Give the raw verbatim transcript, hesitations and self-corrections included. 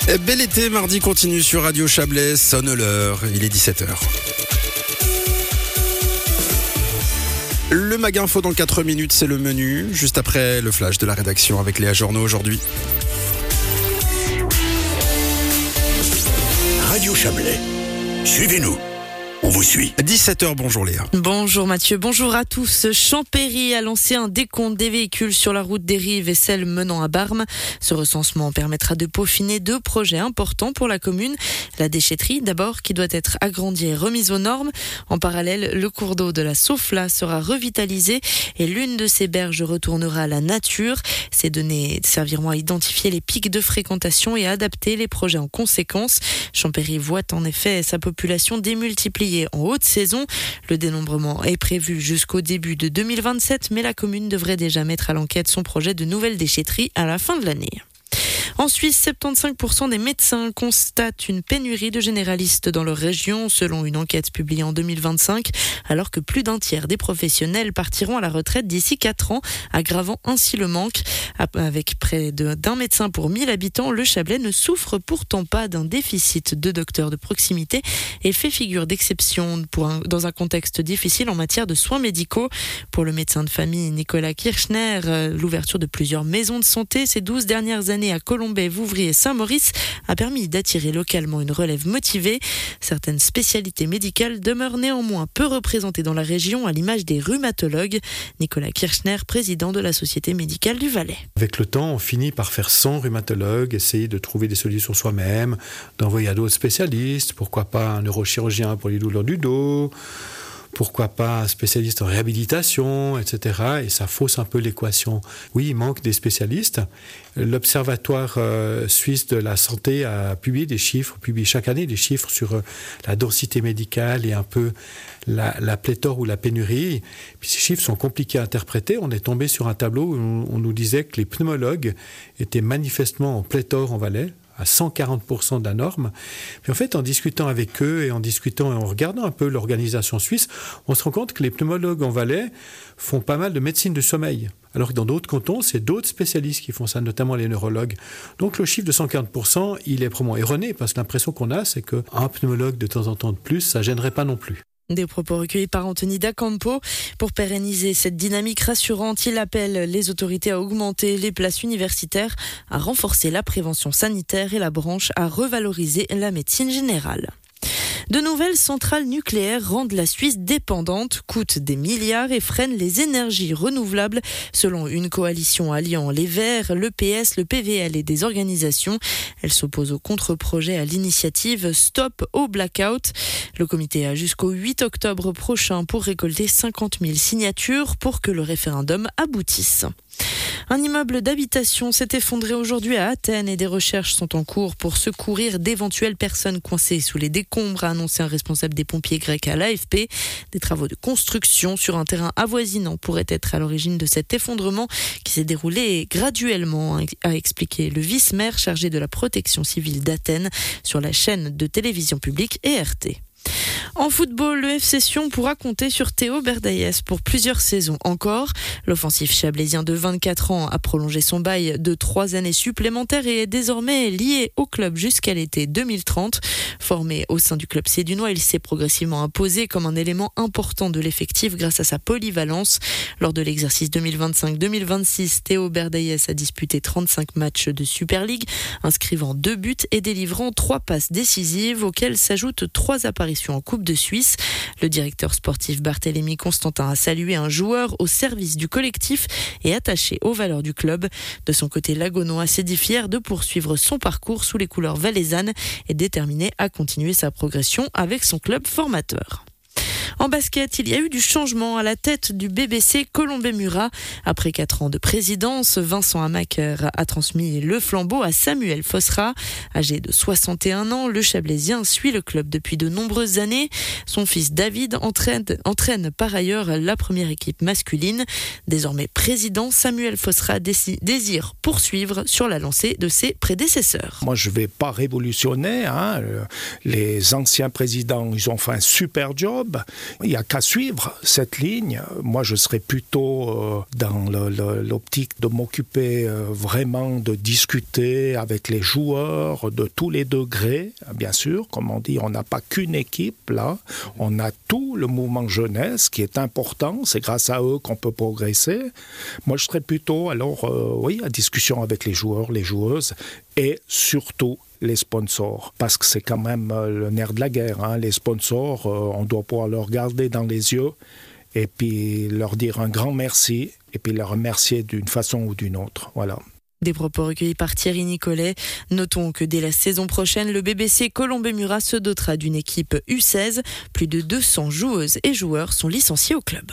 Bel été, mardi continue sur Radio Chablais, sonne l'heure, il est dix-sept heures. Le Mag Info dans quatre minutes, c'est le menu, juste après le flash de la rédaction avec Léa Journeau aujourd'hui. Radio Chablais, suivez-nous. On vous suit. dix-sept heures, bonjour Léa. Bonjour Mathieu, bonjour à tous. Champéry a lancé un décompte des véhicules sur la route des Rives et celle menant à Barme. Ce recensement permettra de peaufiner deux projets importants pour la commune. La déchetterie d'abord, qui doit être agrandie et remise aux normes. En parallèle, le cours d'eau de la Saufla sera revitalisé et l'une de ses berges retournera à la nature. Ces données serviront à identifier les pics de fréquentation et à adapter les projets en conséquence. Champéry voit en effet sa population démultipliée en haute saison. Le dénombrement est prévu jusqu'au début de deux mille vingt-sept, mais la commune devrait déjà mettre à l'enquête son projet de nouvelle déchetterie à la fin de l'année. En Suisse, soixante-quinze pour cent des médecins constatent une pénurie de généralistes dans leur région, selon une enquête publiée en deux mille vingt-cinq, alors que plus d'un tiers des professionnels partiront à la retraite d'ici quatre ans, aggravant ainsi le manque. Avec près de, d'un médecin pour mille habitants, le Chablais ne souffre pourtant pas d'un déficit de docteurs de proximité et fait figure d'exception pour un, dans un contexte difficile en matière de soins médicaux. Pour le médecin de famille Nicolas Kirchner, l'ouverture de plusieurs maisons de santé ces douze dernières années à Colombey, Vouvry et Saint-Maurice a permis d'attirer localement une relève motivée. Certaines spécialités médicales demeurent néanmoins peu représentées dans la région, à l'image des rhumatologues. Nicolas Kirchner, président de la Société médicale du Valais. Avec le temps, on finit par faire sans rhumatologue, essayer de trouver des solutions soi-même, d'envoyer à d'autres spécialistes, pourquoi pas un neurochirurgien pour les douleurs du dos, pourquoi pas un spécialiste en réhabilitation, et cetera. Et ça fausse un peu l'équation. Oui, il manque des spécialistes. L'Observatoire euh, suisse de la santé a publié des chiffres, publie chaque année des chiffres sur euh, la densité médicale et un peu la, la pléthore ou la pénurie. Puis ces chiffres sont compliqués à interpréter. On est tombé sur un tableau où on, on nous disait que les pneumologues étaient manifestement en pléthore en Valais, à cent quarante pour cent de la norme. Puis en fait, en discutant avec eux et en discutant et en regardant un peu l'organisation suisse, on se rend compte que les pneumologues en Valais font pas mal de médecine du sommeil. Alors que dans d'autres cantons, c'est d'autres spécialistes qui font ça, notamment les neurologues. Donc le chiffre de cent quarante pour cent, il est probablement erroné, parce que l'impression qu'on a, c'est qu'un pneumologue de temps en temps de plus, ça gênerait pas non plus. Des propos recueillis par Anthony D'Acampo. Pour pérenniser cette dynamique rassurante, il appelle les autorités à augmenter les places universitaires, à renforcer la prévention sanitaire et la branche à revaloriser la médecine générale. De nouvelles centrales nucléaires rendent la Suisse dépendante, coûtent des milliards et freinent les énergies renouvelables, selon une coalition alliant les Verts, le P S, le P V L et des organisations. Elle s'oppose au contre-projet à l'initiative Stop au Blackout. Le comité a jusqu'au huit octobre prochain pour récolter cinquante mille signatures pour que le référendum aboutisse. Un immeuble d'habitation s'est effondré aujourd'hui à Athènes et des recherches sont en cours pour secourir d'éventuelles personnes coincées sous les décombres, a annoncé un responsable des pompiers grecs à l'A F P. Des travaux de construction sur un terrain avoisinant pourraient être à l'origine de cet effondrement qui s'est déroulé graduellement, a expliqué le vice-maire chargé de la protection civile d'Athènes sur la chaîne de télévision publique E R T. En football, le F C Sion pourra compter sur Théo Berdaïes pour plusieurs saisons encore. L'offensif chablaisien de vingt-quatre ans a prolongé son bail de trois années supplémentaires et est désormais lié au club jusqu'à l'été deux mille trente. Formé au sein du club sédunois, il s'est progressivement imposé comme un élément important de l'effectif grâce à sa polyvalence. Lors de l'exercice deux mille vingt-cinq deux mille vingt-six, Théo Berdaïes a disputé trente-cinq matchs de Super League, inscrivant deux buts et délivrant trois passes décisives auxquelles s'ajoutent trois apparitions en Coupe de Suisse. Le directeur sportif Barthélemy Constantin a salué un joueur au service du collectif et attaché aux valeurs du club. De son côté, l'Agonois s'est dit fier de poursuivre son parcours sous les couleurs valaisannes et déterminé à continuer sa progression avec son club formateur. En basket, il y a eu du changement à la tête du B B C Colombey-Murat. Après quatre ans de présidence, Vincent Hamaker a transmis le flambeau à Samuel Fossera. Âgé de soixante et un ans, le Chablaisien suit le club depuis de nombreuses années. Son fils David entraîne, entraîne par ailleurs la première équipe masculine. Désormais président, Samuel Fossera désire poursuivre sur la lancée de ses prédécesseurs. Moi, je ne vais pas révolutionner. Hein. Les anciens présidents, ils ont fait un super job. Il n'y a qu'à suivre cette ligne. Moi, je serais plutôt euh, dans le, le, l'optique de m'occuper euh, vraiment de discuter avec les joueurs de tous les degrés, bien sûr. Comme on dit, on n'a pas qu'une équipe là, on a tout le mouvement jeunesse qui est important, c'est grâce à eux qu'on peut progresser. Moi, je serais plutôt, alors, euh, oui, à discussion avec les joueurs, les joueuses, et surtout les sponsors, parce que c'est quand même euh, le nerf de la guerre. Hein. Les sponsors, euh, on doit pouvoir leur regarder dans les yeux et puis leur dire un grand merci et puis les remercier d'une façon ou d'une autre. Voilà. Des propos recueillis par Thierry Nicolet. Notons que dès la saison prochaine, le B B C Colombey-Murat se dotera d'une équipe U seize. Plus de deux cents joueuses et joueurs sont licenciés au club.